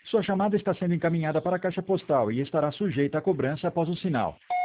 Sua chamada está sendo encaminhada para a caixa postal e estará sujeita a cobrança após o sinal.